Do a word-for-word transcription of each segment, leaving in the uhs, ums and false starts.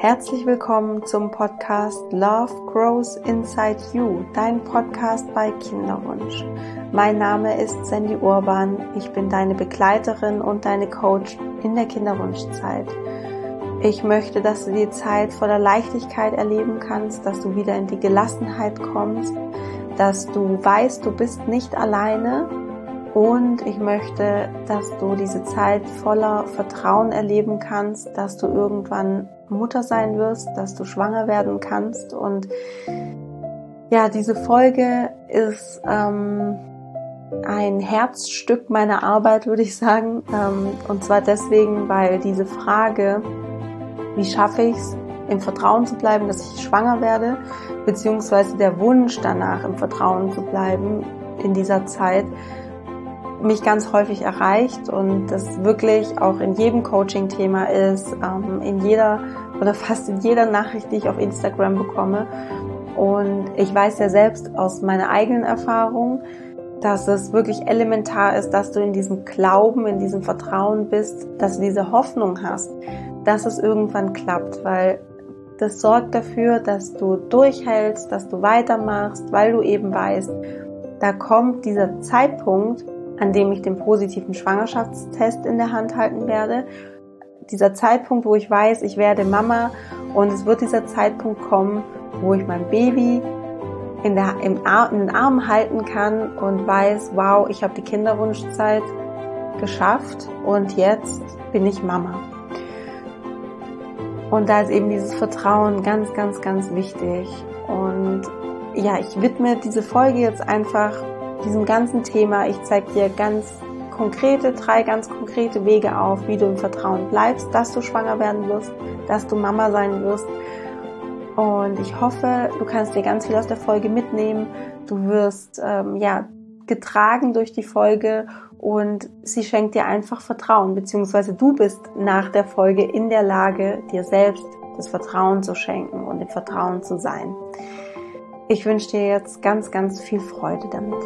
Herzlich willkommen zum Podcast Love Grows Inside You, dein Podcast bei Kinderwunsch. Mein Name ist Sandy Urban, ich bin deine Begleiterin und deine Coach in der Kinderwunschzeit. Ich möchte, dass du die Zeit voller Leichtigkeit erleben kannst, dass du wieder in die Gelassenheit kommst, dass du weißt, du bist nicht alleine. Und ich möchte, dass du diese Zeit voller Vertrauen erleben kannst, dass du irgendwann Mutter sein wirst, dass du schwanger werden kannst. Und ja, diese Folge ist ähm, ein Herzstück meiner Arbeit, würde ich sagen. Ähm, und zwar deswegen, weil diese Frage, wie schaffe ich es, im Vertrauen zu bleiben, dass ich schwanger werde, beziehungsweise der Wunsch danach, im Vertrauen zu bleiben in dieser Zeit, mich ganz häufig erreicht und das wirklich auch in jedem Coaching-Thema ist, ähm, in jeder oder fast in jeder Nachricht, die ich auf Instagram bekomme. Und ich weiß ja selbst aus meiner eigenen Erfahrung, dass es wirklich elementar ist, dass du in diesem Glauben, in diesem Vertrauen bist, dass du diese Hoffnung hast, dass es irgendwann klappt, weil das sorgt dafür, dass du durchhältst, dass du weitermachst, weil du eben weißt, da kommt dieser Zeitpunkt, an dem ich den positiven Schwangerschaftstest in der Hand halten werde. Dieser Zeitpunkt, wo ich weiß, ich werde Mama und es wird dieser Zeitpunkt kommen, wo ich mein Baby in, der, im Ar- in den Armen halten kann und weiß, wow, ich habe die Kinderwunschzeit geschafft und jetzt bin ich Mama. Und da ist eben dieses Vertrauen ganz, ganz, ganz wichtig. Und ja, ich widme diese Folge jetzt einfach diesem ganzen Thema. Ich zeige dir ganz konkrete, drei ganz konkrete Wege auf, wie du im Vertrauen bleibst, dass du schwanger werden wirst, dass du Mama sein wirst. Und ich hoffe, du kannst dir ganz viel aus der Folge mitnehmen. Du wirst ähm, ja getragen durch die Folge und sie schenkt dir einfach Vertrauen, beziehungsweise du bist nach der Folge in der Lage, dir selbst das Vertrauen zu schenken und im Vertrauen zu sein. Ich wünsche dir jetzt ganz, ganz viel Freude damit.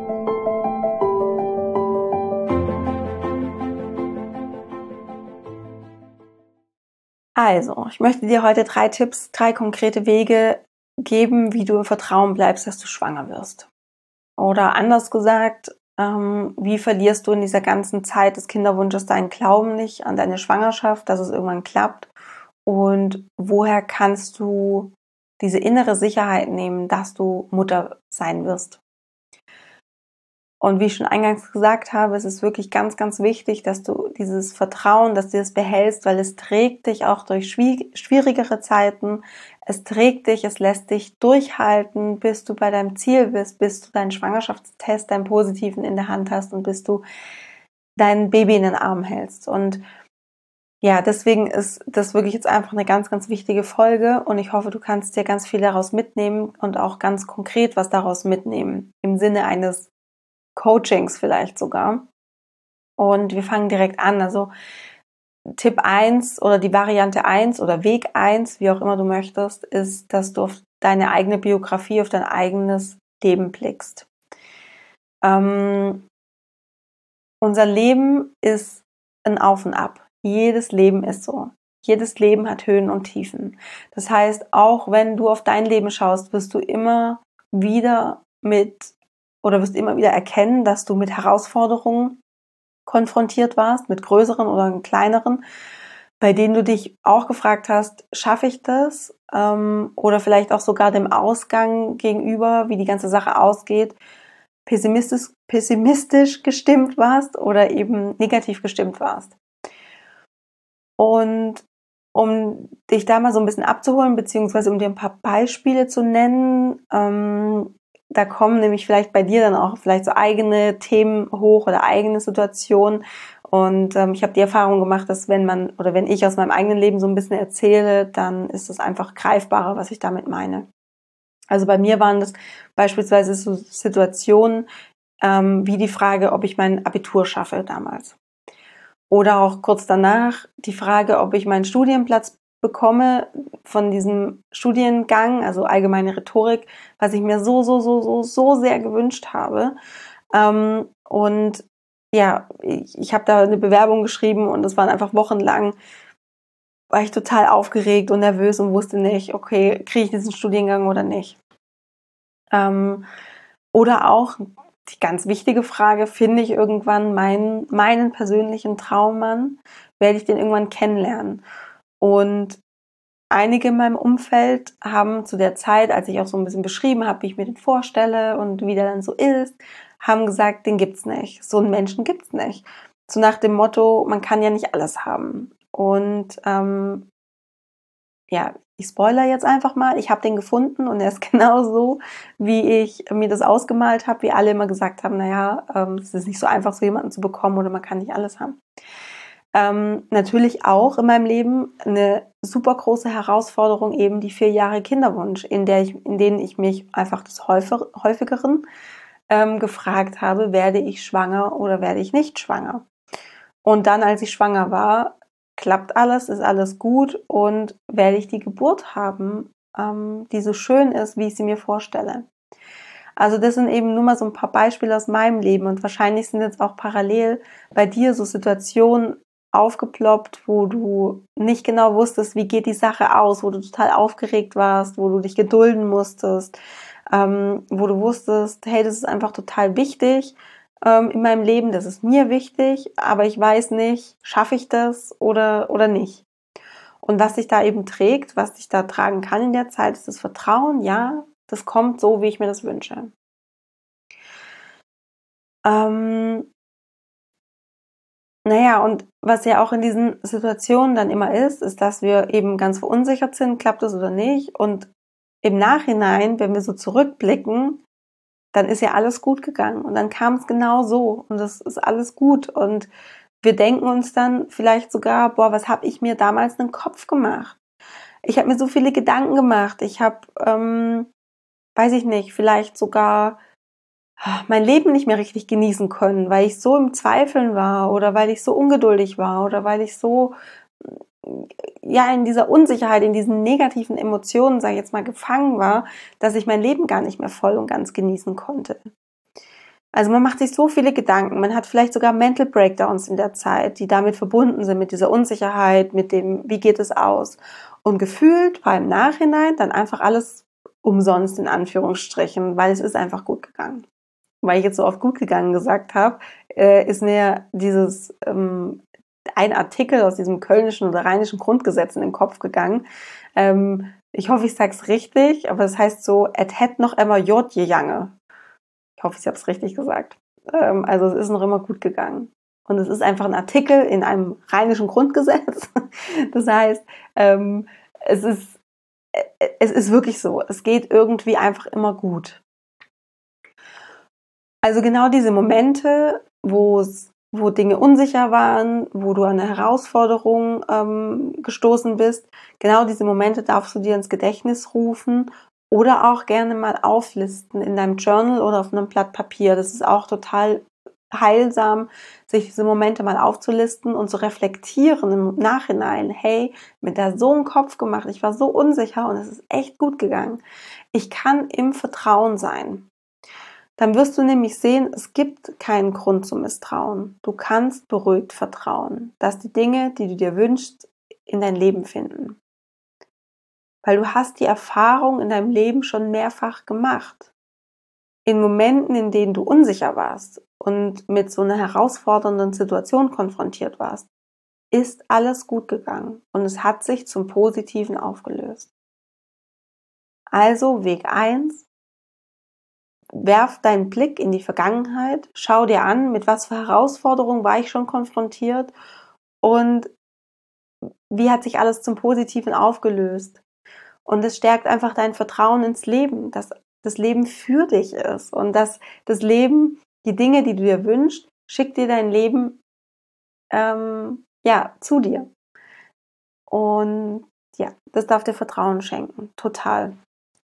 Also, ich möchte dir heute drei Tipps, drei konkrete Wege geben, wie du im Vertrauen bleibst, dass du schwanger wirst. Oder anders gesagt, ähm, wie verlierst du in dieser ganzen Zeit des Kinderwunsches deinen Glauben nicht an deine Schwangerschaft, dass es irgendwann klappt? Und woher kannst du diese innere Sicherheit nehmen, dass du Mutter sein wirst? Und wie ich schon eingangs gesagt habe, es ist wirklich ganz, ganz wichtig, dass du dieses Vertrauen, dass du das behältst, weil es trägt dich auch durch schwierigere Zeiten. Es trägt dich, es lässt dich durchhalten, bis du bei deinem Ziel bist, bis du deinen Schwangerschaftstest, deinen positiven in der Hand hast und bis du dein Baby in den Arm hältst. Und ja, deswegen ist das wirklich jetzt einfach eine ganz, ganz wichtige Folge und ich hoffe, du kannst dir ganz viel daraus mitnehmen und auch ganz konkret was daraus mitnehmen, im Sinne eines Coachings vielleicht sogar. Und wir fangen direkt an. Also Tipp eins oder die Variante eins oder Weg eins, wie auch immer du möchtest, ist, dass du auf deine eigene Biografie, auf dein eigenes Leben blickst. Ähm, unser Leben ist ein Auf und Ab. Jedes Leben ist so. Jedes Leben hat Höhen und Tiefen. Das heißt, auch wenn du auf dein Leben schaust, wirst du immer wieder mit oder wirst immer wieder erkennen, dass du mit Herausforderungen konfrontiert warst, mit größeren oder kleineren, bei denen du dich auch gefragt hast, schaffe ich das? Ähm, oder vielleicht auch sogar dem Ausgang gegenüber, wie die ganze Sache ausgeht, pessimistisch, pessimistisch gestimmt warst oder eben negativ gestimmt warst. Und um dich da mal so ein bisschen abzuholen, beziehungsweise um dir ein paar Beispiele zu nennen, ähm, da kommen nämlich vielleicht bei dir dann auch vielleicht so eigene Themen hoch oder eigene Situationen. Und ähm, ich habe die Erfahrung gemacht, dass wenn man oder wenn ich aus meinem eigenen Leben so ein bisschen erzähle, dann ist es einfach greifbarer, was ich damit meine. Also bei mir waren das beispielsweise so Situationen ähm, wie die Frage, ob ich mein Abitur schaffe damals. Oder auch kurz danach die Frage, ob ich meinen Studienplatz bekomme von diesem Studiengang, also allgemeine Rhetorik, was ich mir so, so, so, so, so sehr gewünscht habe. Ähm, und ja, ich, ich habe da eine Bewerbung geschrieben und es waren einfach wochenlang war ich total aufgeregt und nervös und wusste nicht, okay, kriege ich diesen Studiengang oder nicht. Ähm, oder auch die ganz wichtige Frage, finde ich irgendwann meinen, meinen persönlichen Traummann? Werde ich den irgendwann kennenlernen? Und einige in meinem Umfeld haben zu der Zeit, als ich auch so ein bisschen beschrieben habe, wie ich mir den vorstelle und wie der dann so ist, haben gesagt, den gibt's nicht. So einen Menschen gibt's nicht. So nach dem Motto, man kann ja nicht alles haben. Und ähm, ja, ich spoiler jetzt einfach mal, ich habe den gefunden und er ist genau so, wie ich mir das ausgemalt habe, wie alle immer gesagt haben, naja, ähm, es ist nicht so einfach, so jemanden zu bekommen oder man kann nicht alles haben. Ähm, natürlich auch in meinem Leben eine super große Herausforderung, eben die vier Jahre Kinderwunsch, in der ich, in denen ich mich einfach des häufig, häufigeren ähm, gefragt habe, werde ich schwanger oder werde ich nicht schwanger? Und dann, als ich schwanger war, klappt alles, ist alles gut und werde ich die Geburt haben, ähm, die so schön ist, wie ich sie mir vorstelle. Also das sind eben nur mal so ein paar Beispiele aus meinem Leben und wahrscheinlich sind jetzt auch parallel bei dir so Situationen aufgeploppt, wo du nicht genau wusstest, wie geht die Sache aus, wo du total aufgeregt warst, wo du dich gedulden musstest, ähm, wo du wusstest, hey, das ist einfach total wichtig ähm, in meinem Leben, das ist mir wichtig, aber ich weiß nicht, schaffe ich das oder, oder nicht. Und was sich da eben trägt, was sich da tragen kann in der Zeit, ist das Vertrauen, ja, das kommt so, wie ich mir das wünsche. Ähm, naja, und was ja auch in diesen Situationen dann immer ist, ist, dass wir eben ganz verunsichert sind, klappt das oder nicht. Und im Nachhinein, wenn wir so zurückblicken, dann ist ja alles gut gegangen. Und dann kam es genau so. Und das ist alles gut. Und wir denken uns dann vielleicht sogar, boah, was habe ich mir damals in den Kopf gemacht? Ich habe mir so viele Gedanken gemacht. Ich habe, ähm, weiß ich nicht, vielleicht sogar mein Leben nicht mehr richtig genießen können, weil ich so im Zweifeln war oder weil ich so ungeduldig war oder weil ich so ja in dieser Unsicherheit, in diesen negativen Emotionen, sage ich jetzt mal, gefangen war, dass ich mein Leben gar nicht mehr voll und ganz genießen konnte. Also man macht sich so viele Gedanken, man hat vielleicht sogar Mental Breakdowns in der Zeit, die damit verbunden sind, mit dieser Unsicherheit, mit dem, wie geht es aus? Und gefühlt war im Nachhinein dann einfach alles umsonst in Anführungsstrichen, weil es ist einfach gut gegangen. Weil ich jetzt so oft gut gegangen gesagt habe, äh, ist mir dieses ähm, ein Artikel aus diesem kölnischen oder rheinischen Grundgesetz in den Kopf gegangen. Ähm, ich hoffe, ich sage es richtig, aber es das heißt so, et het noch immer jod gejange. Ich hoffe, ich habe es richtig gesagt. Ähm, also es ist noch immer gut gegangen. Und es ist einfach ein Artikel in einem rheinischen Grundgesetz. Das heißt, ähm, es ist, es ist wirklich so. Es geht irgendwie einfach immer gut. Also genau diese Momente, wo es, wo Dinge unsicher waren, wo du an eine Herausforderung ähm, gestoßen bist, genau diese Momente darfst du dir ins Gedächtnis rufen oder auch gerne mal auflisten in deinem Journal oder auf einem Blatt Papier. Das ist auch total heilsam, sich diese Momente mal aufzulisten und zu reflektieren im Nachhinein. Hey, mir da so einen Kopf gemacht, ich war so unsicher und es ist echt gut gegangen. Ich kann im Vertrauen sein. Dann wirst du nämlich sehen, es gibt keinen Grund zum Misstrauen. Du kannst beruhigt vertrauen, dass die Dinge, die du dir wünschst, in dein Leben finden. Weil du hast die Erfahrung in deinem Leben schon mehrfach gemacht. In Momenten, in denen du unsicher warst und mit so einer herausfordernden Situation konfrontiert warst, ist alles gut gegangen und es hat sich zum Positiven aufgelöst. Also Weg eins: Werf deinen Blick in die Vergangenheit, schau dir an, mit was für Herausforderungen war ich schon konfrontiert und wie hat sich alles zum Positiven aufgelöst. Und es stärkt einfach dein Vertrauen ins Leben, dass das Leben für dich ist und dass das Leben, die Dinge, die du dir wünschst, schickt dir dein Leben ähm, ja, zu dir. Und ja, das darf dir Vertrauen schenken, total.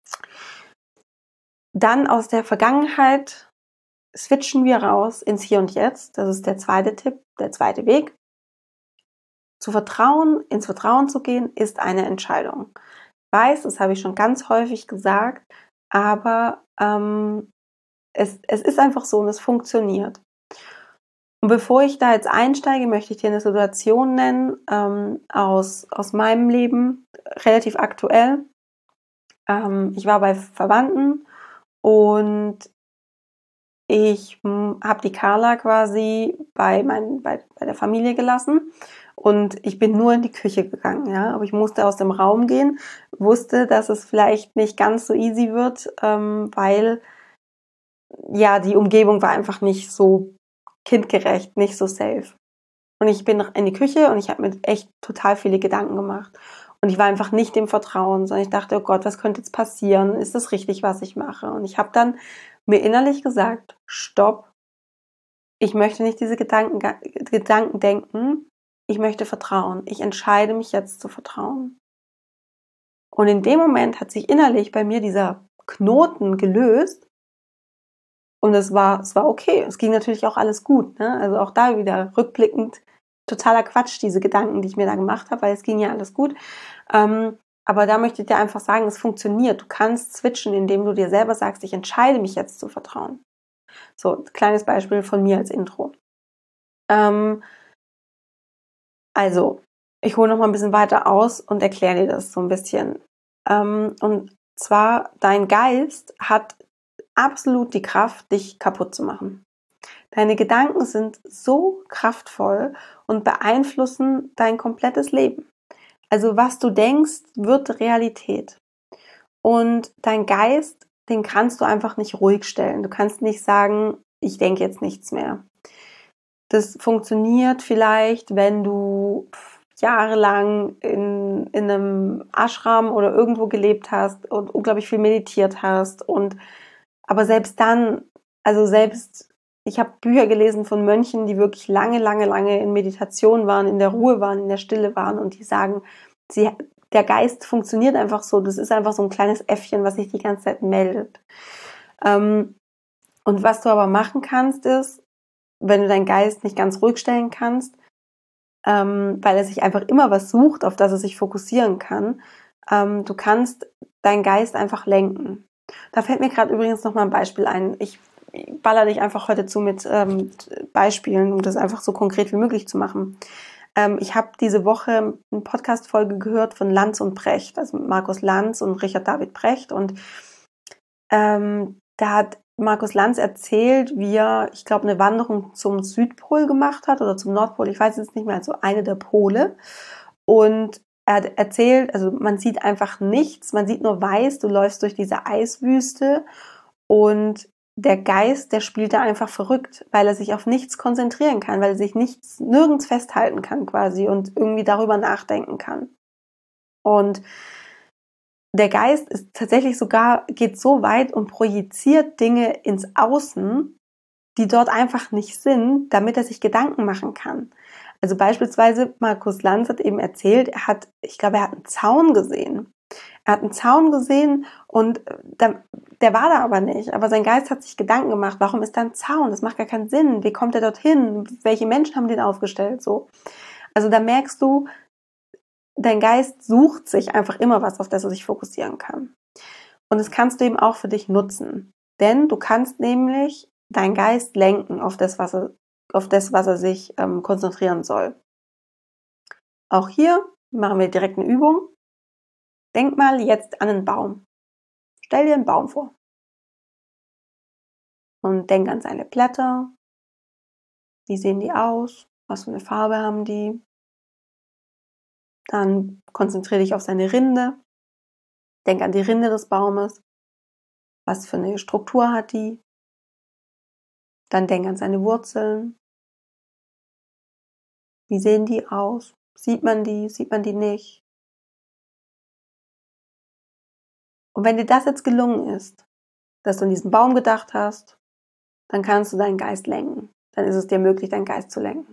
Dann aus der Vergangenheit switchen wir raus ins Hier und Jetzt. Das ist der zweite Tipp, der zweite Weg. Zu vertrauen, ins Vertrauen zu gehen, ist eine Entscheidung. Ich weiß, das habe ich schon ganz häufig gesagt, aber ähm, es, es ist einfach so und es funktioniert. Und bevor ich da jetzt einsteige, möchte ich dir eine Situation nennen ähm, aus, aus meinem Leben, relativ aktuell. Ähm, ich war bei Verwandten und ich habe die Carla quasi bei, mein, bei, bei der Familie gelassen und ich bin nur in die Küche gegangen, ja, aber ich musste aus dem Raum gehen, wusste, dass es vielleicht nicht ganz so easy wird, ähm, weil ja die Umgebung war einfach nicht so kindgerecht, nicht so safe. Und ich bin in die Küche und ich habe mir echt total viele Gedanken gemacht. Und ich war einfach nicht im Vertrauen, sondern ich dachte, oh Gott, was könnte jetzt passieren? Ist das richtig, was ich mache? Und ich habe dann mir innerlich gesagt, stopp, ich möchte nicht diese Gedanken, Gedanken denken, ich möchte vertrauen. Ich entscheide mich jetzt zu vertrauen. Und in dem Moment hat sich innerlich bei mir dieser Knoten gelöst und es war, es war okay. Es ging natürlich auch alles gut, ne? Also auch da wieder rückblickend totaler Quatsch, diese Gedanken, die ich mir da gemacht habe, weil es ging ja alles gut. Ähm, aber da möchte ich dir einfach sagen, es funktioniert. Du kannst switchen, indem du dir selber sagst, ich entscheide mich jetzt zu vertrauen. So, ein kleines Beispiel von mir als Intro. Ähm, also, ich hole noch mal ein bisschen weiter aus und erkläre dir das so ein bisschen. Ähm, und zwar, dein Geist hat absolut die Kraft, dich kaputt zu machen. Deine Gedanken sind so kraftvoll und beeinflussen dein komplettes Leben. Also was du denkst, wird Realität. Und dein Geist, den kannst du einfach nicht ruhig stellen. Du kannst nicht sagen, ich denke jetzt nichts mehr. Das funktioniert vielleicht, wenn du jahrelang in, in einem Ashram oder irgendwo gelebt hast und unglaublich viel meditiert hast. Und aber selbst dann, also selbst, ich habe Bücher gelesen von Mönchen, die wirklich lange, lange, lange in Meditation waren, in der Ruhe waren, in der Stille waren und die sagen, sie, der Geist funktioniert einfach so. Das ist einfach so ein kleines Äffchen, was sich die ganze Zeit meldet. Ähm, und was du aber machen kannst, ist, wenn du deinen Geist nicht ganz ruhig stellen kannst, ähm, weil er sich einfach immer was sucht, auf das er sich fokussieren kann, ähm, du kannst deinen Geist einfach lenken. Da fällt mir gerade übrigens noch mal ein Beispiel ein. Ich baller dich einfach heute zu mit ähm, Beispielen, um das einfach so konkret wie möglich zu machen. Ähm, ich habe diese Woche eine Podcast-Folge gehört von Lanz und Precht, also Markus Lanz und Richard David Precht. Und ähm, da hat Markus Lanz erzählt, wie er, ich glaube, eine Wanderung zum Südpol gemacht hat oder zum Nordpol, ich weiß jetzt nicht mehr, also eine der Pole. Und er hat erzählt, also man sieht einfach nichts, man sieht nur weiß, du läufst durch diese Eiswüste und der Geist, der spielt da einfach verrückt, weil er sich auf nichts konzentrieren kann, weil er sich nichts, nirgends festhalten kann quasi und irgendwie darüber nachdenken kann. Und der Geist ist tatsächlich sogar, geht so weit und projiziert Dinge ins Außen, die dort einfach nicht sind, damit er sich Gedanken machen kann. Also beispielsweise, Markus Lanz hat eben erzählt, er hat, ich glaube, er hat einen Zaun gesehen. Er hat einen Zaun gesehen und der, der war da aber nicht. Aber sein Geist hat sich Gedanken gemacht, warum ist da ein Zaun? Das macht gar keinen Sinn. Wie kommt er dorthin? Welche Menschen haben den aufgestellt? So. Also da merkst du, dein Geist sucht sich einfach immer was, auf das er sich fokussieren kann. Und das kannst du eben auch für dich nutzen. Denn du kannst nämlich deinen Geist lenken auf das, was er, auf das, was er sich ähm, konzentrieren soll. Auch hier machen wir direkt eine Übung. Denk mal jetzt an einen Baum. Stell dir einen Baum vor. Und denk an seine Blätter. Wie sehen die aus? Was für eine Farbe haben die? Dann konzentriere dich auf seine Rinde. Denk an die Rinde des Baumes. Was für eine Struktur hat die? Dann denk an seine Wurzeln. Wie sehen die aus? Sieht man die? Sieht man die nicht? Und wenn dir das jetzt gelungen ist, dass du an diesen Baum gedacht hast, dann kannst du deinen Geist lenken. Dann ist es dir möglich, deinen Geist zu lenken.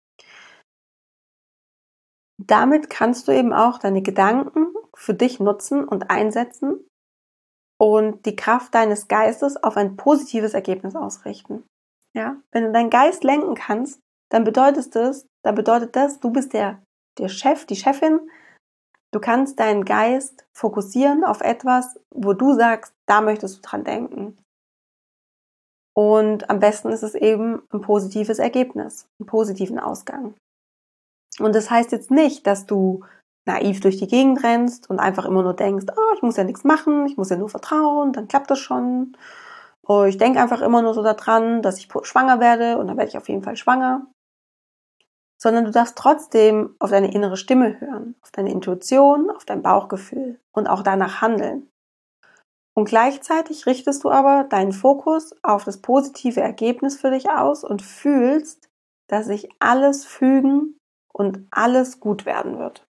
Damit kannst du eben auch deine Gedanken für dich nutzen und einsetzen und die Kraft deines Geistes auf ein positives Ergebnis ausrichten. Ja, wenn du deinen Geist lenken kannst, dann bedeutet das, dann bedeutet das, du bist der, der Chef, die Chefin. Du kannst deinen Geist fokussieren auf etwas, wo du sagst, da möchtest du dran denken. Und am besten ist es eben ein positives Ergebnis, einen positiven Ausgang. Und das heißt jetzt nicht, dass du naiv durch die Gegend rennst und einfach immer nur denkst, oh, ich muss ja nichts machen, ich muss ja nur vertrauen, dann klappt das schon. Oh, ich denke einfach immer nur so daran, dass ich schwanger werde und dann werde ich auf jeden Fall schwanger. Sondern du darfst trotzdem auf deine innere Stimme hören, auf deine Intuition, auf dein Bauchgefühl und auch danach handeln. Und gleichzeitig richtest du aber deinen Fokus auf das positive Ergebnis für dich aus und fühlst, dass sich alles fügen und alles gut werden wird.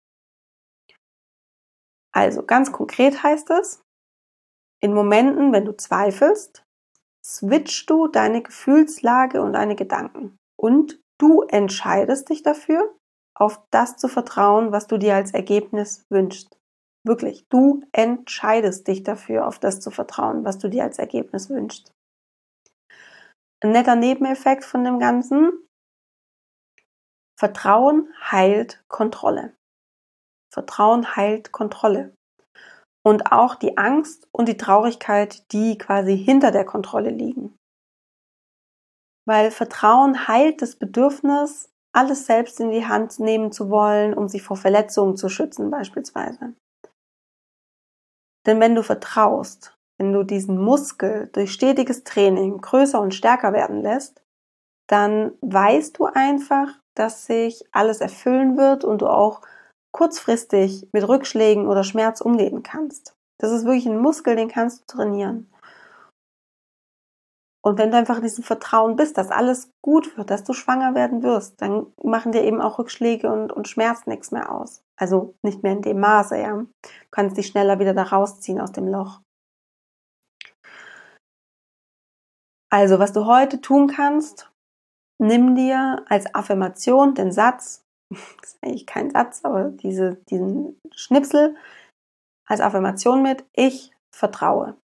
Also ganz konkret heißt es, in Momenten, wenn du zweifelst, switchst du deine Gefühlslage und deine Gedanken und du entscheidest dich dafür, auf das zu vertrauen, was du dir als Ergebnis wünschst. Wirklich, du entscheidest dich dafür, auf das zu vertrauen, was du dir als Ergebnis wünschst. Ein netter Nebeneffekt von dem Ganzen: Vertrauen heilt Kontrolle. Vertrauen heilt Kontrolle. Und auch die Angst und die Traurigkeit, die quasi hinter der Kontrolle liegen. Weil Vertrauen heilt das Bedürfnis, alles selbst in die Hand nehmen zu wollen, um sich vor Verletzungen zu schützen beispielsweise. Denn wenn du vertraust, wenn du diesen Muskel durch stetiges Training größer und stärker werden lässt, dann weißt du einfach, dass sich alles erfüllen wird und du auch kurzfristig mit Rückschlägen oder Schmerz umgehen kannst. Das ist wirklich ein Muskel, den kannst du trainieren. Und wenn du einfach in diesem Vertrauen bist, dass alles gut wird, dass du schwanger werden wirst, dann machen dir eben auch Rückschläge und, und Schmerz nichts mehr aus. Also nicht mehr in dem Maße, ja. Du kannst dich schneller wieder da rausziehen aus dem Loch. Also, was du heute tun kannst, nimm dir als Affirmation den Satz, das ist eigentlich kein Satz, aber diese, diesen Schnipsel als Affirmation mit: Ich vertraue.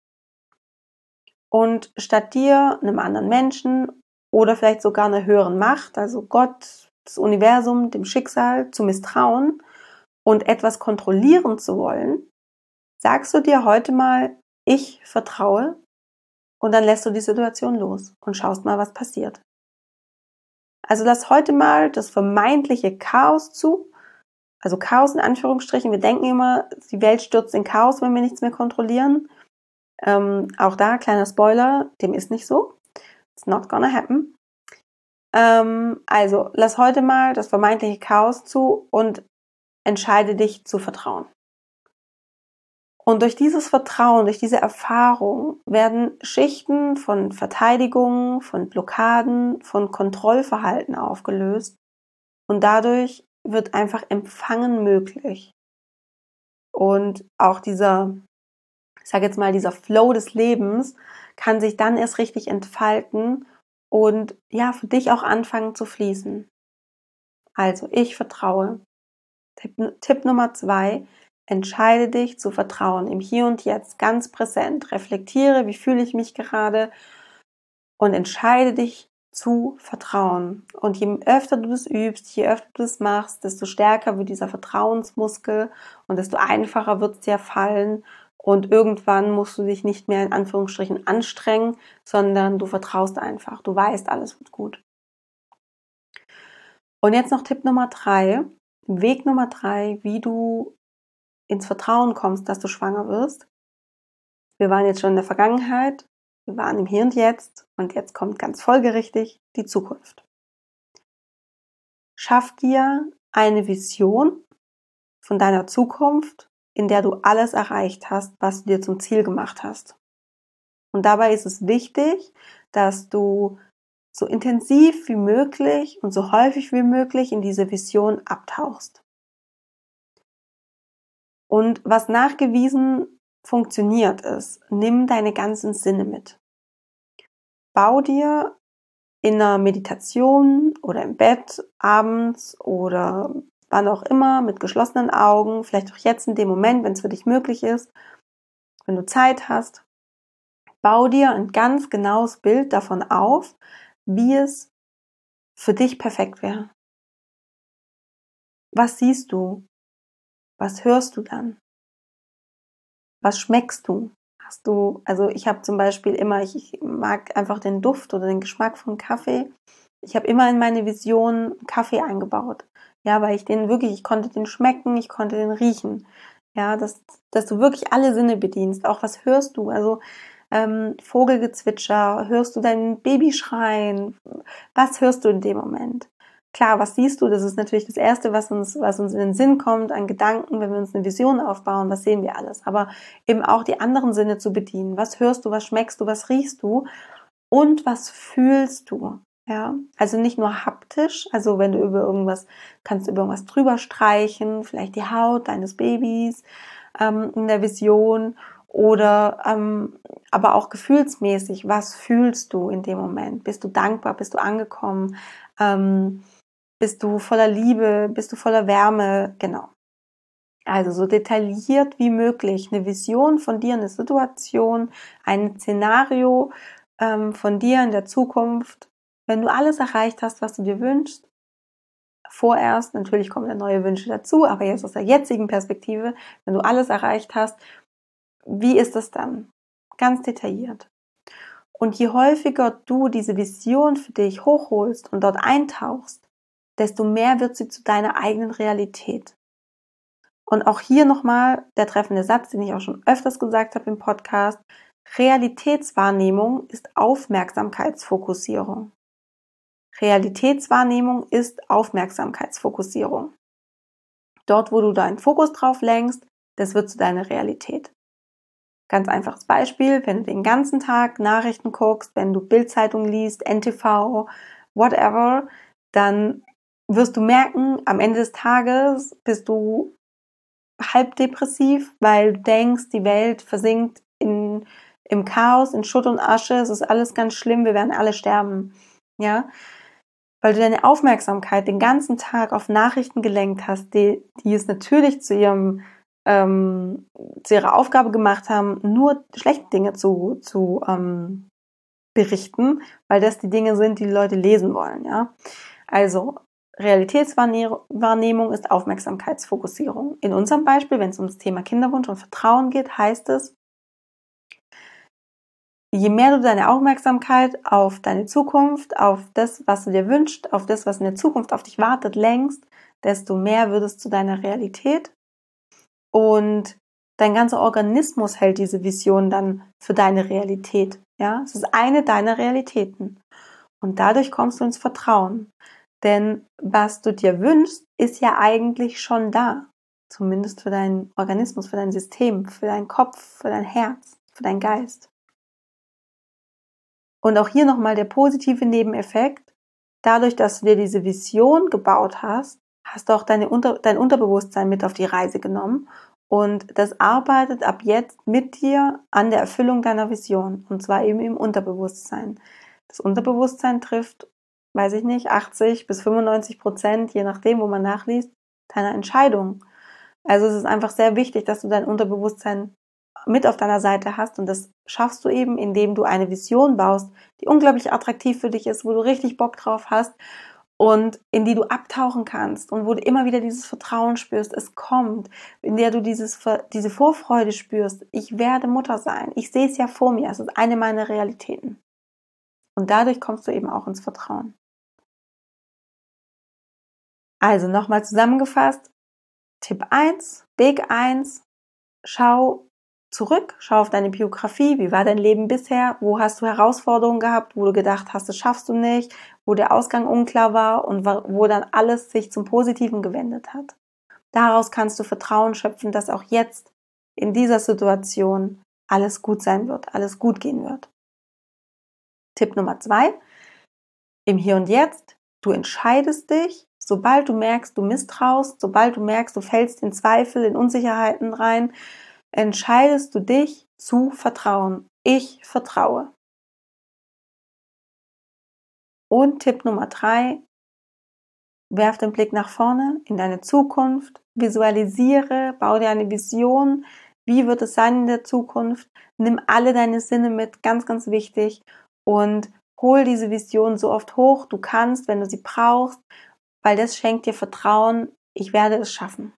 Und statt dir, einem anderen Menschen oder vielleicht sogar einer höheren Macht, also Gott, das Universum, dem Schicksal, zu misstrauen und etwas kontrollieren zu wollen, sagst du dir heute mal: Ich vertraue, und dann lässt du die Situation los und schaust mal, was passiert. Also lass heute mal das vermeintliche Chaos zu, also Chaos in Anführungsstrichen. Wir denken immer, die Welt stürzt in Chaos, wenn wir nichts mehr kontrollieren. Ähm, auch da, kleiner Spoiler, dem ist nicht so. It's not gonna happen. Ähm, also, lass heute mal das vermeintliche Chaos zu und entscheide dich zu vertrauen. Und durch dieses Vertrauen, durch diese Erfahrung werden Schichten von Verteidigung, von Blockaden, von Kontrollverhalten aufgelöst und dadurch wird einfach Empfangen möglich. Und auch dieser, ich sage jetzt mal, dieser Flow des Lebens kann sich dann erst richtig entfalten und ja, für dich auch anfangen zu fließen. Also, ich vertraue. Tipp, Tipp Nummer zwei, entscheide dich zu vertrauen, im Hier und Jetzt, ganz präsent. Reflektiere, wie fühle ich mich gerade und entscheide dich zu vertrauen. Und je öfter du das übst, je öfter du das machst, desto stärker wird dieser Vertrauensmuskel und desto einfacher wird es dir fallen. Und irgendwann musst du dich nicht mehr in Anführungsstrichen anstrengen, sondern du vertraust einfach. Du weißt, alles wird gut. Und jetzt noch Tipp Nummer drei, Weg Nummer drei, wie du ins Vertrauen kommst, dass du schwanger wirst. Wir waren jetzt schon in der Vergangenheit, wir waren im Hier und Jetzt und jetzt kommt ganz folgerichtig die Zukunft. Schaff dir eine Vision von deiner Zukunft, in der du alles erreicht hast, was du dir zum Ziel gemacht hast. Und dabei ist es wichtig, dass du so intensiv wie möglich und so häufig wie möglich in diese Vision abtauchst. Und was nachgewiesen funktioniert ist, nimm deine ganzen Sinne mit. Bau dir in einer Meditation oder im Bett abends oder wann auch immer mit geschlossenen Augen, vielleicht auch jetzt in dem Moment, wenn es für dich möglich ist, wenn du Zeit hast, bau dir ein ganz genaues Bild davon auf, wie es für dich perfekt wäre. Was siehst du? Was hörst du dann? Was schmeckst du? Hast du, also ich habe zum Beispiel immer, ich, ich mag einfach den Duft oder den Geschmack von Kaffee. Ich habe immer in meine Vision Kaffee eingebaut. Ja, weil ich den wirklich, ich konnte den schmecken, ich konnte den riechen. Ja, dass, dass du wirklich alle Sinne bedienst. Auch was hörst du? Also ähm, Vogelgezwitscher, hörst du dein Baby schreien? Was hörst du in dem Moment? Klar, was siehst du? Das ist natürlich das Erste, was uns, was uns in den Sinn kommt, an Gedanken, wenn wir uns eine Vision aufbauen, was sehen wir alles? Aber eben auch die anderen Sinne zu bedienen. Was hörst du, was schmeckst du, was riechst du und was fühlst du? Ja, also nicht nur haptisch, also wenn du über irgendwas, kannst du über irgendwas drüber streichen, vielleicht die Haut deines Babys ähm, in der Vision oder ähm, aber auch gefühlsmäßig, was fühlst du in dem Moment? Bist du dankbar, bist du angekommen, ähm, bist du voller Liebe, bist du voller Wärme, genau. Also so detailliert wie möglich eine Vision von dir, eine Situation, ein Szenario ähm, von dir in der Zukunft. Wenn du alles erreicht hast, was du dir wünschst, vorerst, natürlich kommen dann neue Wünsche dazu, aber jetzt aus der jetzigen Perspektive, wenn du alles erreicht hast, wie ist es dann? Ganz detailliert. Und je häufiger du diese Vision für dich hochholst und dort eintauchst, desto mehr wird sie zu deiner eigenen Realität. Und auch hier nochmal der treffende Satz, den ich auch schon öfters gesagt habe im Podcast. Realitätswahrnehmung ist Aufmerksamkeitsfokussierung. Realitätswahrnehmung ist Aufmerksamkeitsfokussierung. Dort, wo du deinen Fokus drauf lenkst, das wird zu deiner Realität. Ganz einfaches Beispiel, wenn du den ganzen Tag Nachrichten guckst, wenn du Bild-Zeitung liest, N T V, whatever, dann wirst du merken, am Ende des Tages bist du halb depressiv, weil du denkst, die Welt versinkt in, im Chaos, in Schutt und Asche, es ist alles ganz schlimm, wir werden alle sterben, ja, weil du deine Aufmerksamkeit den ganzen Tag auf Nachrichten gelenkt hast, die, die es natürlich zu ihrem ähm, zu ihrer Aufgabe gemacht haben, nur schlechte Dinge zu, zu ähm, berichten, weil das die Dinge sind, die die Leute lesen wollen, ja. Also Realitätswahrnehmung ist Aufmerksamkeitsfokussierung. In unserem Beispiel, wenn es um das Thema Kinderwunsch und Vertrauen geht, heißt es, je mehr du deine Aufmerksamkeit auf deine Zukunft, auf das, was du dir wünschst, auf das, was in der Zukunft auf dich wartet, lenkst, desto mehr wird es zu deiner Realität. Und dein ganzer Organismus hält diese Vision dann für deine Realität. Ja, es ist eine deiner Realitäten. Und dadurch kommst du ins Vertrauen. Denn was du dir wünschst, ist ja eigentlich schon da. Zumindest für deinen Organismus, für dein System, für deinen Kopf, für dein Herz, für deinen Geist. Und auch hier nochmal der positive Nebeneffekt. Dadurch, dass du dir diese Vision gebaut hast, hast du auch deine Unter- dein Unterbewusstsein mit auf die Reise genommen. Und das arbeitet ab jetzt mit dir an der Erfüllung deiner Vision. Und zwar eben im Unterbewusstsein. Das Unterbewusstsein trifft, weiß ich nicht, achtzig bis fünfundneunzig Prozent, je nachdem, wo man nachliest, deiner Entscheidung. Also es ist einfach sehr wichtig, dass du dein Unterbewusstsein mit auf deiner Seite hast. Und das schaffst du eben, indem du eine Vision baust, die unglaublich attraktiv für dich ist, wo du richtig Bock drauf hast und in die du abtauchen kannst und wo du immer wieder dieses Vertrauen spürst, es kommt, in der du dieses, diese Vorfreude spürst, ich werde Mutter sein, ich sehe es ja vor mir, es ist eine meiner Realitäten. Und dadurch kommst du eben auch ins Vertrauen. Also nochmal zusammengefasst, Tipp eins, Weg eins, schau zurück, schau auf deine Biografie, wie war dein Leben bisher, wo hast du Herausforderungen gehabt, wo du gedacht hast, das schaffst du nicht, wo der Ausgang unklar war und wo dann alles sich zum Positiven gewendet hat. Daraus kannst du Vertrauen schöpfen, dass auch jetzt in dieser Situation alles gut sein wird, alles gut gehen wird. Tipp Nummer zwei, im Hier und Jetzt, du entscheidest dich, sobald du merkst, du misstraust, sobald du merkst, du fällst in Zweifel, in Unsicherheiten rein, entscheidest du dich zu vertrauen. Ich vertraue. Und Tipp Nummer drei, werf den Blick nach vorne in deine Zukunft, visualisiere, baue dir eine Vision, wie wird es sein in der Zukunft, nimm alle deine Sinne mit, ganz, ganz wichtig, und hol diese Vision so oft hoch du kannst, wenn du sie brauchst, weil das schenkt dir Vertrauen, ich werde es schaffen.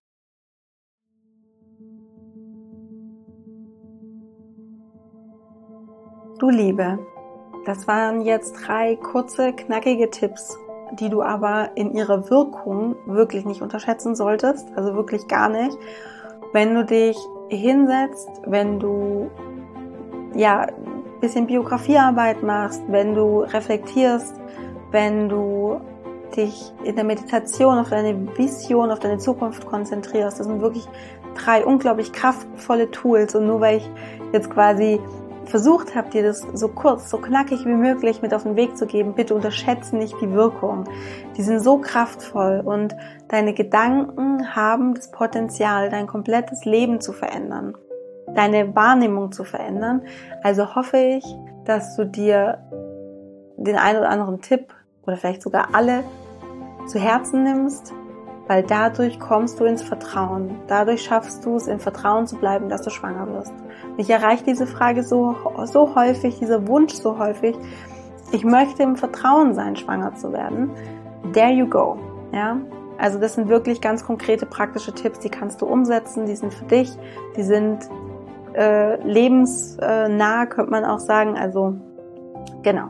Du Liebe, das waren jetzt drei kurze, knackige Tipps, die du aber in ihrer Wirkung wirklich nicht unterschätzen solltest, also wirklich gar nicht. Wenn du dich hinsetzt, wenn du ja ein bisschen Biografiearbeit machst, wenn du reflektierst, wenn du dich in der Meditation auf deine Vision, auf deine Zukunft konzentrierst, das sind wirklich drei unglaublich kraftvolle Tools. Und nur weil ich jetzt quasi versucht habe, dir das so kurz, so knackig wie möglich mit auf den Weg zu geben, bitte unterschätze nicht die Wirkung. Die sind so kraftvoll und deine Gedanken haben das Potenzial, dein komplettes Leben zu verändern, deine Wahrnehmung zu verändern. Also hoffe ich, dass du dir den einen oder anderen Tipp oder vielleicht sogar alle zu Herzen nimmst, weil dadurch kommst du ins Vertrauen. Dadurch schaffst du es, im Vertrauen zu bleiben, dass du schwanger wirst. Mich erreicht diese Frage so, so häufig, dieser Wunsch so häufig. Ich möchte im Vertrauen sein, schwanger zu werden. There you go. Ja? Also das sind wirklich ganz konkrete, praktische Tipps, die kannst du umsetzen, die sind für dich, die sind äh, lebensnah, könnte man auch sagen. Also genau.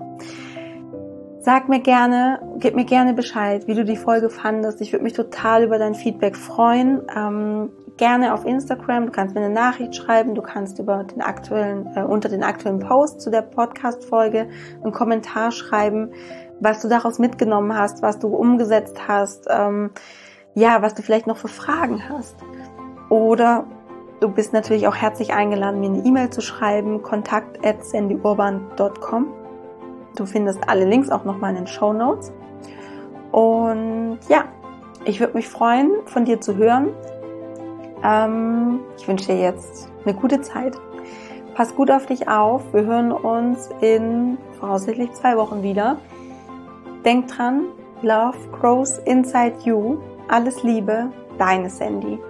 Sag mir gerne, gib mir gerne Bescheid, wie du die Folge fandest. Ich würde mich total über dein Feedback freuen. Ähm, gerne auf Instagram. Du kannst mir eine Nachricht schreiben. Du kannst über den aktuellen, äh, unter den aktuellen Post zu der Podcast-Folge einen Kommentar schreiben, was du daraus mitgenommen hast, was du umgesetzt hast, ähm, ja, was du vielleicht noch für Fragen hast. Oder du bist natürlich auch herzlich eingeladen, mir eine E-Mail zu schreiben, kontakt at sandy urban dot com. Du findest alle Links auch nochmal in den Shownotes. Und ja, ich würde mich freuen, von dir zu hören. Ähm, ich wünsche dir jetzt eine gute Zeit. Pass gut auf dich auf. Wir hören uns in voraussichtlich zwei Wochen wieder. Denk dran, Love grows inside you. Alles Liebe, deine Sandy.